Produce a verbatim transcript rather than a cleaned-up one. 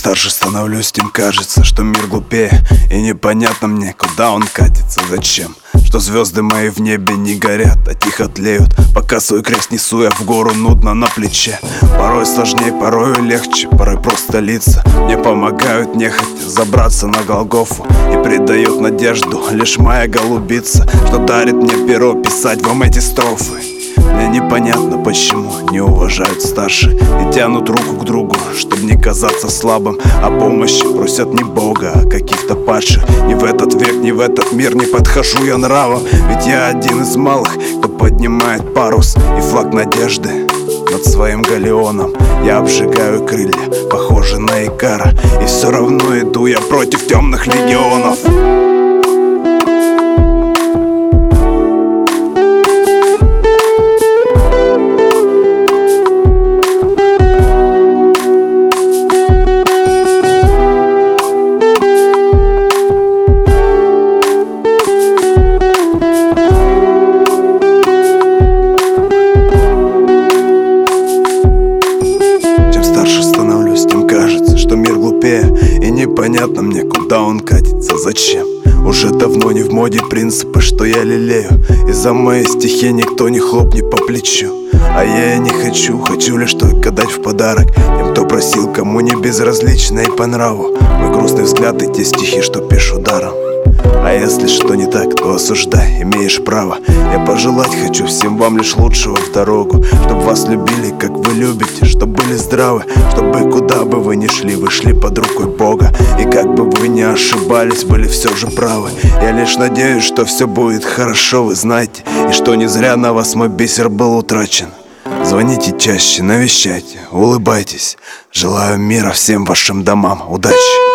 старше становлюсь, тем кажется, что мир глупее. И непонятно мне, куда он катится, зачем. Что звезды мои в небе не горят, а тихо тлеют. Пока свой крест несу я в гору, нудно на плече. Порой сложнее, порой легче, порой просто лица мне помогают нехотя забраться на Голгофу. И придает надежду лишь моя голубица, что дарит мне перо писать вам эти строфы. Мне непонятно, почему не уважают старше и тянут руку к другу, чтобы не казаться слабым. О помощи просят не Бога, а каких-то падших. Ни в этот век, ни в этот мир не подхожу я нравом. Ведь я один из малых, кто поднимает парус и флаг надежды над своим галеоном. Я обжигаю крылья, похожи на Икара, и все равно иду я против темных легионов. Что мир глупее, и непонятно мне, куда он катится, зачем. Уже давно не в моде принципы, что я лелею, и за мои стихи никто не хлопнет по плечу. А я и не хочу, хочу лишь только дать в подарок тем, кто просил, кому не безразлично и по нраву мой грустный взгляд и те стихи, что пишу даром. А если что не так, то осуждай, имеешь право. Я пожелать хочу всем вам лишь лучшего в дорогу, чтоб вас любили, как вы любите, чтоб были здравы, чтобы куда бы вы ни шли, вы шли под рукой Бога. И как бы вы ни ошибались, были все же правы. Я лишь надеюсь, что все будет хорошо, вы знаете, и что не зря на вас мой бисер был утрачен. Звоните чаще, навещайте, улыбайтесь. Желаю мира всем вашим домам, удачи!